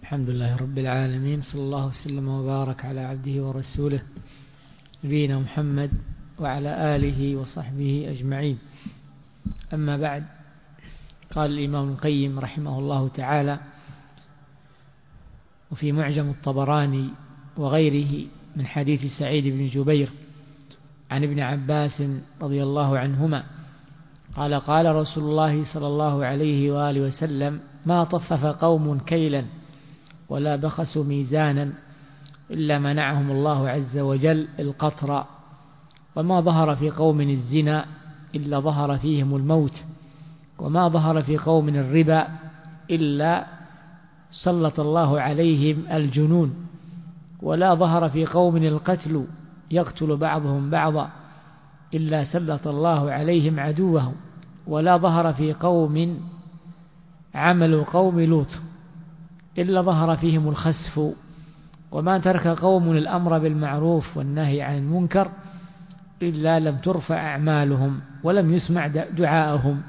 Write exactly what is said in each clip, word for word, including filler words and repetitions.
الحمد لله رب العالمين، صلى الله وسلم وبارك على عبده ورسوله نبينا محمد وعلى آله وصحبه أجمعين. أما بعد، قال الإمام القيم رحمه الله تعالى: وفي معجم الطبراني وغيره من حديث سعيد بن جبير عن ابن عباس رضي الله عنهما قال: قال رسول الله صلى الله عليه وآله وسلم: ما طفف قوم كيلا ولا بخسوا ميزانا إلا منعهم الله عز وجل القطر، وما ظهر في قوم الزنا إلا ظهر فيهم الموت، وما ظهر في قوم الربا إلا سلط الله عليهم الجنون، ولا ظهر في قوم القتل يقتل بعضهم بعضا إلا سلط الله عليهم عدوهم، ولا ظهر في قوم عمل قوم لوط إلا ظهر فيهم الخسف، وما ترك قوم الأمر بالمعروف والنهي عن المنكر إلا لم ترفع أعمالهم ولم يسمع دعاءهم.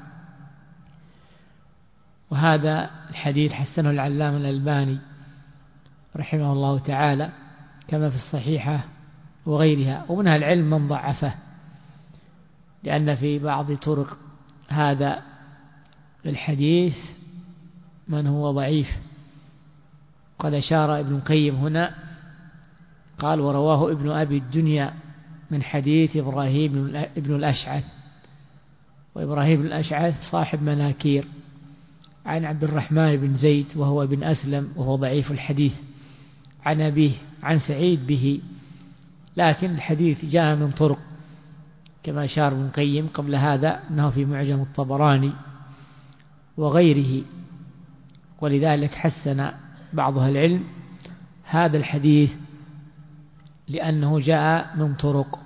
وهذا الحديث حسنه العلامة الألباني رحمه الله تعالى كما في الصحيحة وغيرها، ومنها العلم من ضعفه، لأن في بعض طرق هذا الحديث من هو ضعيف. قد أشار ابن القيم هنا قال: ورواه ابن أبي الدنيا من حديث إبراهيم ابن الأشعث، وإبراهيم بن الأشعث صاحب مناكير، عن عبد الرحمن بن زيد وهو ابن أسلم وهو ضعيف الحديث، عن أبيه عن سعيد به، لكن الحديث جاء من طرق كما أشار ابن القيم قبل هذا أنه في معجم الطبراني وغيره، ولذلك حسن بعض أهل العلم هذا الحديث لأنه جاء من طرق.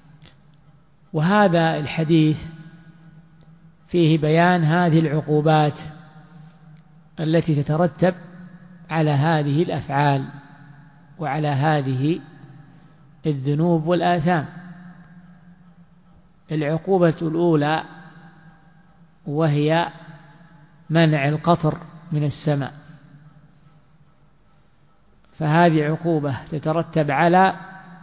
وهذا الحديث فيه بيان هذه العقوبات التي تترتب على هذه الأفعال وعلى هذه الذنوب والآثام. العقوبة الأولى وهي منع القطر من السماء، فهذه عقوبة تترتب على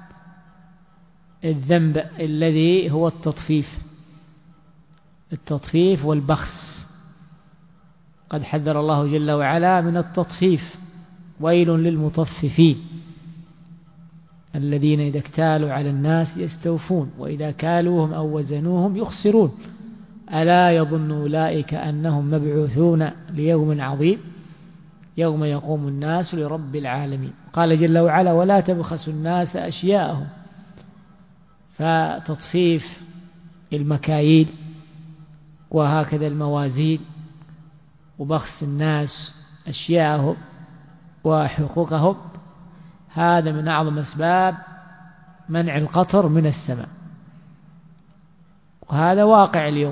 الذنب الذي هو التطفيف التطفيف والبخس. قد حذر الله جل وعلا من التطفيف: ويل للمطففين الذين إذا اكتالوا على الناس يستوفون وإذا كالوهم أو وزنوهم يخسرون ألا يظن أولئك أنهم مبعوثون ليوم عظيم يوم يقوم الناس لرب العالمين. قال جل وعلا: ولا تبخسوا الناس أشياءهم. فتطفيف المكاييل وهكذا الموازين وبخس الناس أشياءهم وحقوقهم هذا من أعظم أسباب منع القطر من السماء، وهذا واقع اليوم،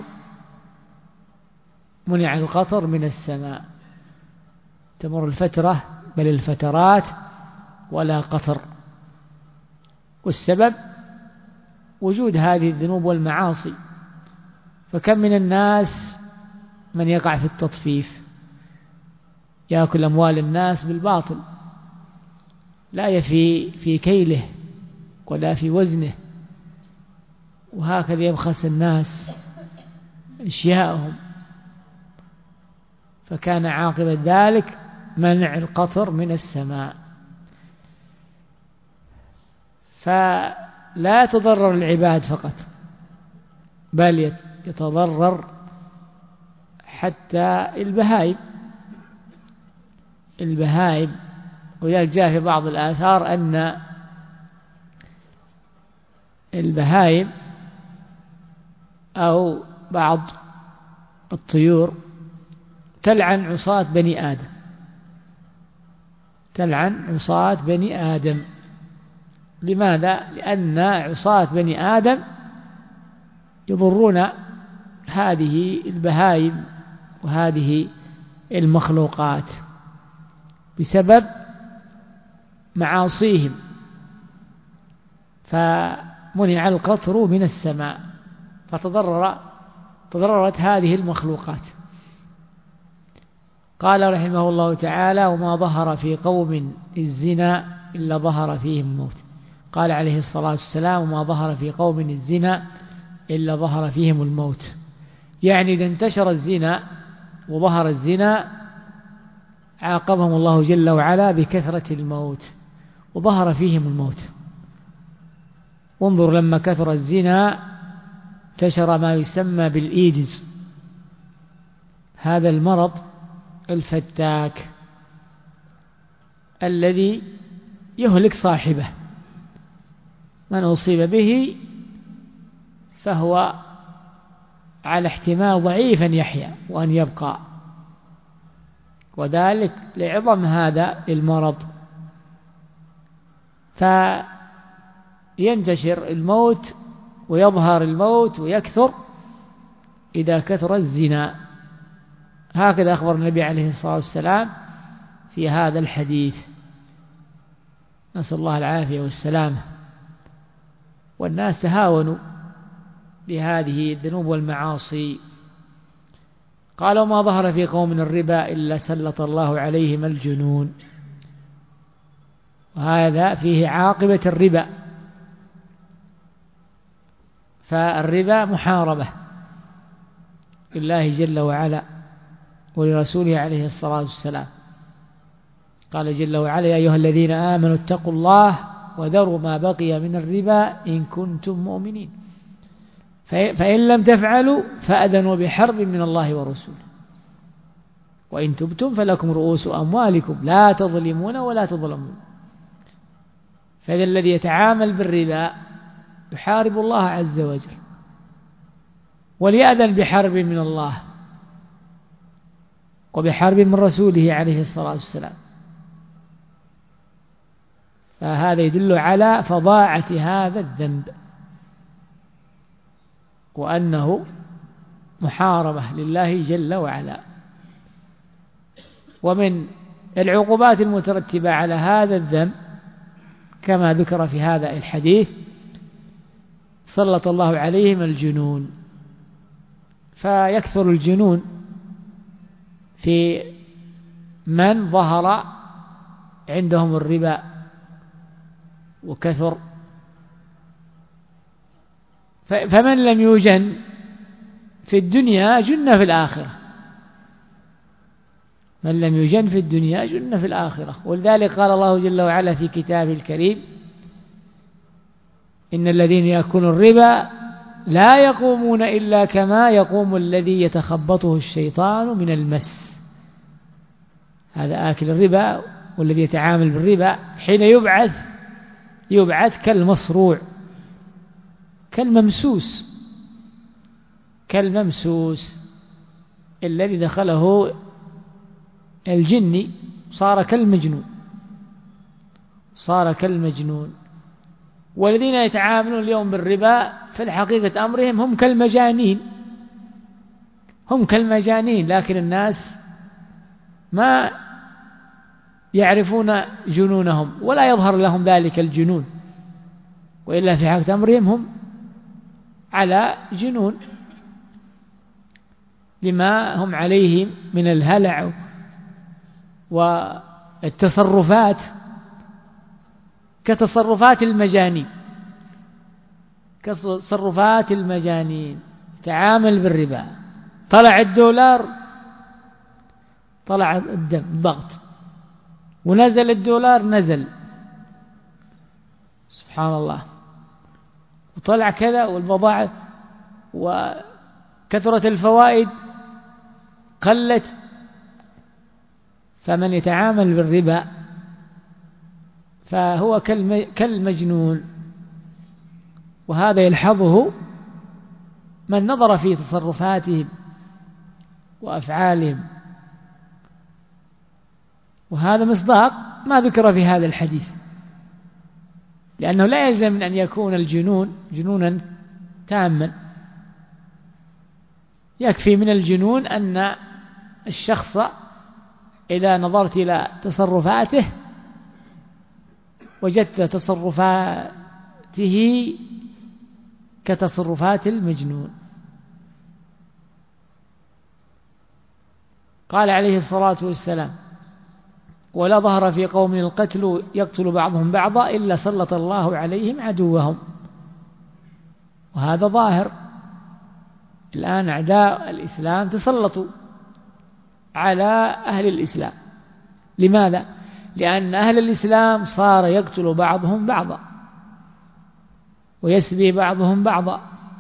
منع القطر من السماء، تمر الفترة بل الفترات ولا قطر. والسبب وجود هذه الذنوب والمعاصي، فكم من الناس من يقع في التطفيف، يأكل أموال الناس بالباطل، لا يفي في كيله ولا في وزنه، وهكذا يبخس الناس أشياءهم، فكان عاقبة ذلك منع القطر من السماء. فلا تضرر العباد فقط، بل يتضرر حتى البهائم البهائم ولذلك جاء في بعض الآثار أن البهائم أو بعض الطيور تلعن عصاة بني آدم تلعن عصاة بني آدم لماذا؟ لأن عصاة بني آدم يضرون هذه البهائم وهذه المخلوقات بسبب معاصيهم، فمنع القطر من السماء فتضرر تضررت هذه المخلوقات. قال رحمه الله تعالى: وما ظهر في قوم الزنا إلا ظهر فيهم الموت. قال عليه الصلاة والسلام: وما ظهر في قوم الزنا إلا ظهر فيهم الموت. يعني إذا انتشر الزنا وظهر الزنا عاقبهم الله جل وعلا بكثرة الموت وظهر فيهم الموت. وانظر لما كثر الزنا انتشر ما يسمى بالإيدز، هذا المرض الفتاك الذي يهلك صاحبه. من أصيب به فهو على احتمال ضعيف أن يحيا وأن يبقى، وذلك لعظم هذا المرض. فينتشر الموت ويظهر الموت ويكثر إذا كثر الزنا. هكذا أخبر النبي عليه الصلاة والسلام في هذا الحديث، نسأل الله العافية والسلامة. والناس تهاونوا بهذه الذنوب والمعاصي. قال: وما ظهر في قوم من الربا إلا سلط الله عليهم الجنون. وهذا فيه عاقبة الربا، فالربا محاربة لله جل وعلا ولرسوله عليه الصلاة والسلام. قال جل وعلا: يا أيها الذين آمنوا اتقوا الله وذروا ما بقي من الربا إن كنتم مؤمنين، فإن لم تفعلوا فأذنوا بحرب من الله ورسوله وإن تبتم فلكم رؤوس أموالكم لا تظلمون ولا تظلمون. فإذا الذي يتعامل بالربا يحارب الله عز وجل، وليأذن بحرب من الله وبحرب من رسوله عليه الصلاة والسلام. فهذا يدل على فظاعة هذا الذنب، وأنه محاربة لله جل وعلا. ومن العقوبات المترتبة على هذا الذنب كما ذكر في هذا الحديث: سلط الله عليهم الجنون. فيكثر الجنون في من ظهر عندهم الربا وكثر. فمن لم يجن في الدنيا جن في الآخرة، من لم يجن في الدنيا جن في الآخرة. ولذلك قال الله جل وعلا في كتابه الكريم: إن الذين يأكلون الربا لا يقومون إلا كما يقوم الذي يتخبطه الشيطان من المس. هذا آكل الربا والذي يتعامل بالربا حين يبعث يبعث كالمصروع، كالممسوس كالممسوس الذي دخله الجني، صار كالمجنون صار كالمجنون. والذين يتعاملون اليوم بالربا في الحقيقة أمرهم هم كالمجانين هم كالمجانين لكن الناس ما يعرفون جنونهم ولا يظهر لهم ذلك الجنون، وإلا في حقيقة أمرهم هم على جنون لما هم عليه من الهلع والتصرفات كتصرفات المجانين كتصرفات المجانين. تعامل بالربا، طلع الدولار طلع الدم ضغط، ونزل الدولار نزل، سبحان الله، وطلع كذا، والبضاعة وكثرة الفوائد قلت. فمن يتعامل بالربا فهو كالمجنون، وهذا يلحظه من نظر في تصرفاتهم وأفعالهم. وهذا مصداق ما ذكر في هذا الحديث، لأنه لا يلزم من أن يكون الجنون جنونا تاما. يكفي من الجنون أن الشخص إذا نظرت إلى تصرفاته وجدت تصرفاته كتصرفات المجنون. قال عليه الصلاة والسلام: ولا ظهر في قوم القتل يقتل بعضهم بعضا إلا سلط الله عليهم عدوهم. وهذا ظاهر الآن، أعداء الإسلام تسلطوا على أهل الإسلام. لماذا؟ لأن أهل الإسلام صار يقتل بعضهم بعضا ويسبي بعضهم بعضا،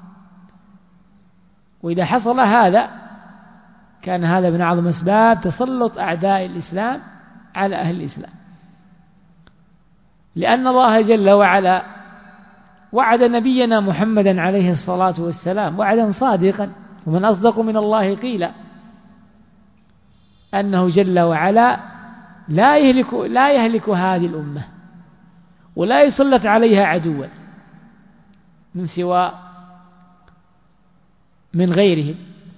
وإذا حصل هذا كان هذا من أعظم أسباب تسلط أعداء الإسلام على أهل الإسلام، لأن الله جل وعلا وعد نبينا محمدا عليه الصلاة والسلام وعدا صادقا، ومن أصدق من الله قيلا، أنه جل وعلا لا يهلك, لا يهلك هذه الأمة ولا يسلط عليها عدوا من سوى من غيرهم،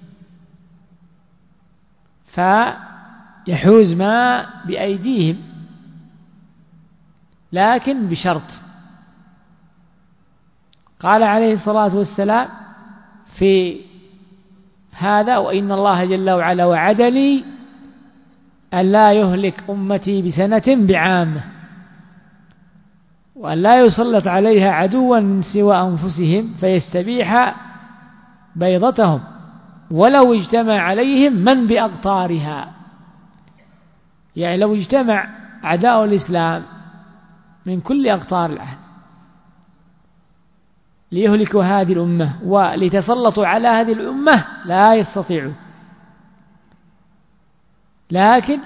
فيحوز ما بأيديهم، لكن بشرط. قال عليه الصلاة والسلام في هذا: وإن الله جل وعلا وعدني أن لا يهلك أمتي بسنة بعامة، وأن لا يسلط عليها عدوا من سوى أنفسهم فيستبيح بيضتهم ولو اجتمع عليهم من بأقطارها. يعني لو اجتمع أعداء الإسلام من كل أقطار العالم ليهلكوا هذه الأمة وليتسلطوا على هذه الأمة لا يستطيعون. لكن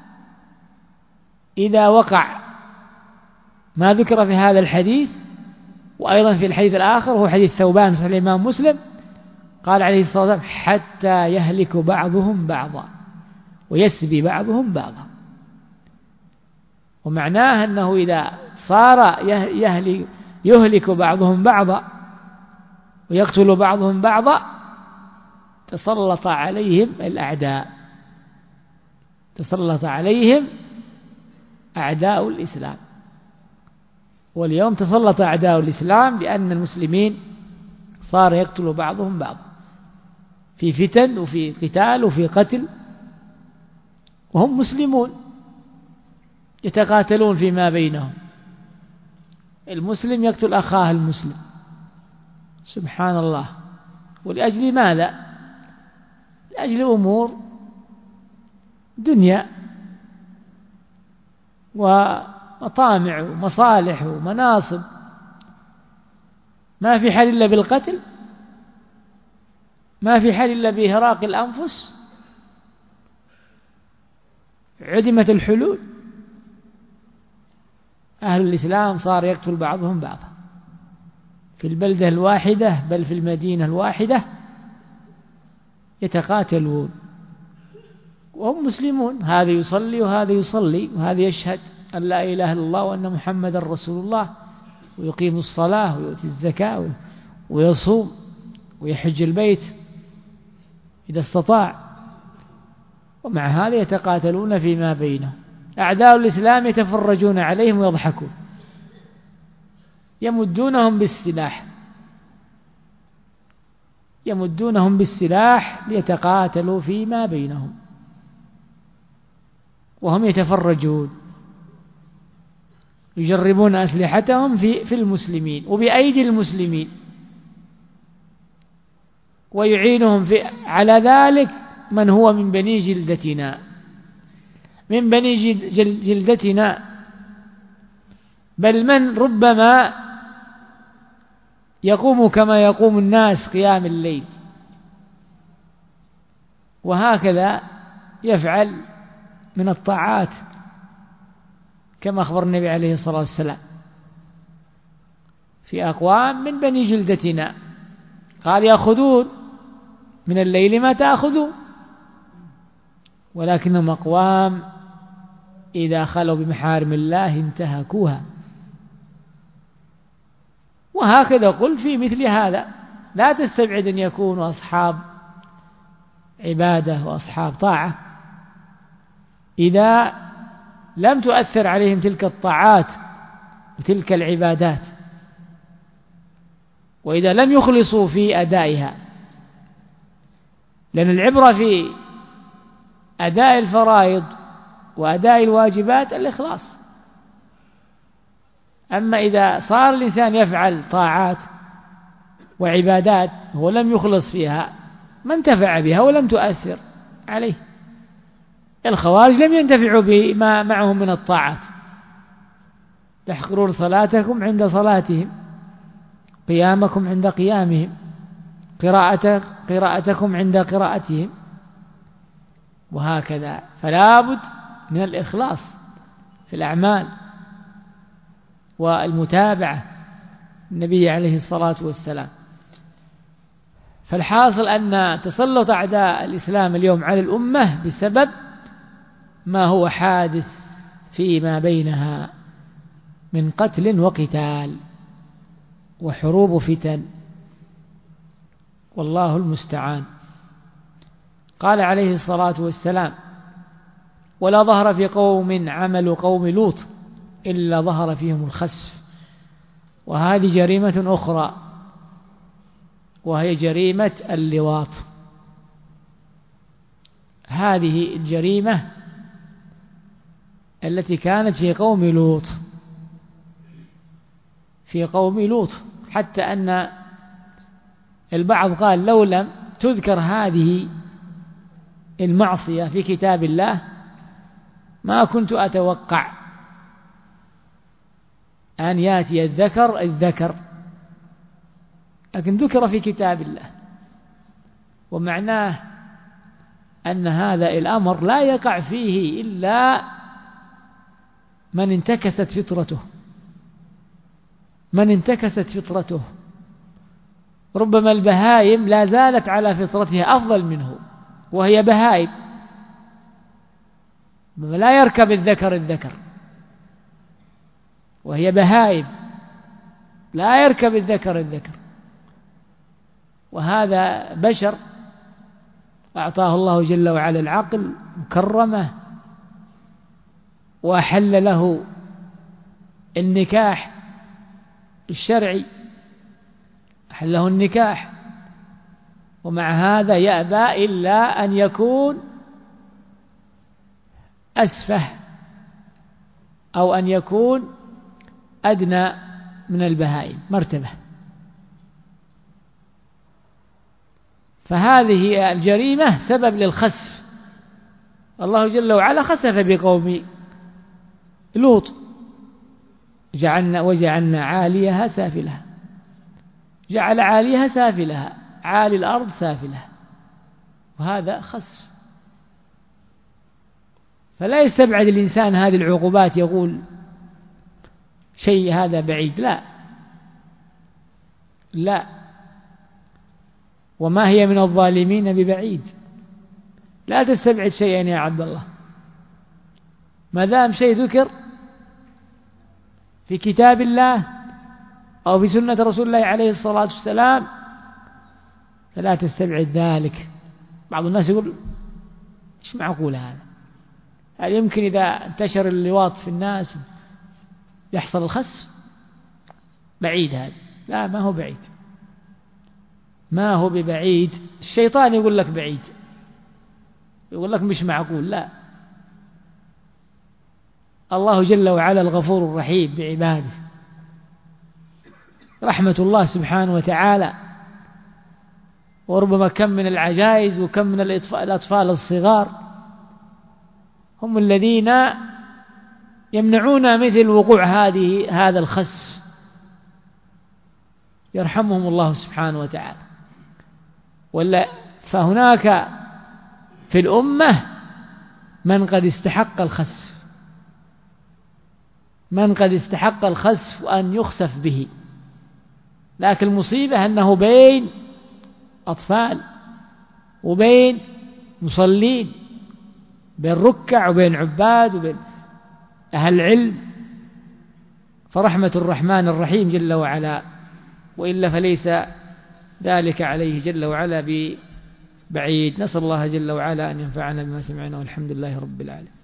إذا وقع ما ذكر في هذا الحديث، وأيضا في الحديث الآخر هو حديث ثوبان صحيح الإمام مسلم، قال عليه الصلاة والسلام: حتى يهلك بعضهم بعضا ويسبي بعضهم بعضا. ومعناه أنه إذا صار يهلك, يهلك بعضهم بعضا ويقتل بعضهم بعضا تسلط عليهم الأعداء، تسلط عليهم أعداء الإسلام. واليوم تسلط أعداء الإسلام لأن المسلمين صار يقتل بعضهم بعضا في فتن وفي قتال وفي قتل، وهم مسلمون يتقاتلون فيما بينهم. المسلم يقتل أخاه المسلم، سبحان الله. ولأجل ماذا؟ لأجل أمور دنيا ومطامع ومصالح ومناصب، ما في حل إلا بالقتل، ما في حل إلا بإهراق الأنفس، عدمت الحلول. أهل الإسلام صار يقتل بعضهم بعضا في البلدة الواحدة، بل في المدينة الواحدة يتقاتلون وهم مسلمون، هذا يصلي وهذا يصلي، وهذا يشهد أن لا إله إلا الله وأن محمد رسول الله، ويقيم الصلاة ويؤتي الزكاة ويصوم ويحج البيت إذا استطاع، ومع هذا يتقاتلون فيما بينهم. أعداء الإسلام يتفرجون عليهم ويضحكون، يمدونهم بالسلاح يمدونهم بالسلاح ليتقاتلوا فيما بينهم وهم يتفرجون، يجربون أسلحتهم في في المسلمين وبأيدي المسلمين، ويعينهم في على ذلك من هو من بني جلدتنا من بني جلدتنا بل من ربما يقوم كما يقوم الناس قيام الليل، وهكذا يفعل من الطاعات كما أخبر النبي عليه الصلاة والسلام في أقوام من بني جلدتنا، قال: يأخذون من الليل ما تأخذون، ولكنهم أقوام إذا خلوا بمحارم الله انتهكوها. وهكذا قل في مثل هذا، لا تستبعد أن يكونوا أصحاب عبادة وأصحاب طاعة إذا لم تؤثر عليهم تلك الطاعات وتلك العبادات، وإذا لم يخلصوا في أدائها. لأن العبرة في أداء الفرائض وأداء الواجبات الإخلاص. أما إذا صار الإنسان يفعل طاعات وعبادات هو لم يخلص فيها ما انتفع بها ولم تؤثر عليه. الخوارج لم ينتفعوا بما معهم من الطاعات، تحقرون صلاتكم عند صلاتهم، قيامكم عند قيامهم، قراءة قراءتكم عند قراءتهم، وهكذا. فلا بد من الإخلاص في الأعمال والمتابعة النبي عليه الصلاة والسلام. فالحاصل أن تسلط أعداء الإسلام اليوم على الأمة بسبب ما هو حادث فيما بينها من قتل وقتال وحروب فتن، والله المستعان. قال عليه الصلاة والسلام: ولا ظهر في قوم عمل قوم لوط إلا ظهر فيهم الخسف. وهذه جريمة أخرى وهي جريمة اللواط. هذه الجريمة التي كانت في قوم لوط في قوم لوط حتى أن البعض قال لو لم تذكر هذه المعصية في كتاب الله ما كنت أتوقع أن يأتي الذكر الذكر، لكن ذكر في كتاب الله، ومعناه أن هذا الأمر لا يقع فيه إلا من انتكست فطرته من انتكست فطرته ربما البهائم لا زالت على فطرتها أفضل منه وهي بهائم، لا يركب الذكر الذكر وهي بهائم، لا يركب الذكر الذكر. وهذا بشر أعطاه الله جل وعلا العقل مكرمة، وأحل له النكاح الشرعي، أحل له النكاح، ومع هذا يأبى إلا أن يكون أسفه أو أن يكون أدنى من البهائم مرتبة. فهذه الجريمة سبب للخسف. الله جل وعلا خسف بقوم لوط جعلنا وجعلنا عاليها سافلها، جعل عاليها سافلها، عالي الأرض سافلها، وهذا خسف. فلا يستبعد الإنسان هذه العقوبات يقول شيء هذا بعيد، لا لا وما هي من الظالمين ببعيد. لا تستبعد شيئا يا عبد الله، ما دام شيء ذكر في كتاب الله أو في سنة رسول الله عليه الصلاة والسلام فلا تستبعد ذلك. بعض الناس يقول إيش معقول هذا؟ هل يمكن إذا انتشر اللواط في الناس يحصل الخسف؟ بعيد هذا. لا، ما هو بعيد، ما هو ببعيد. الشيطان يقول لك بعيد، يقول لك مش معقول. لا، الله جل وعلا الغفور الرحيم بعباده، رحمة الله سبحانه وتعالى. وربما كم من العجائز وكم من الأطفال الصغار هم الذين يمنعون مثل وقوع هذه هذا الخسف، يرحمهم الله سبحانه وتعالى. ولا فهناك في الأمة من قد استحق الخسف، من قد استحق الخسف وأن يخسف به، لكن المصيبة أنه بين أطفال وبين مصلين، بين ركع وبين عباد وبين أهل علم. فرحمة الرحمن الرحيم جل وعلا، وإلا فليس ذلك عليه جل وعلا ببعيد. نسأل الله جل وعلا أن ينفعنا بما سمعنا، والحمد لله رب العالمين.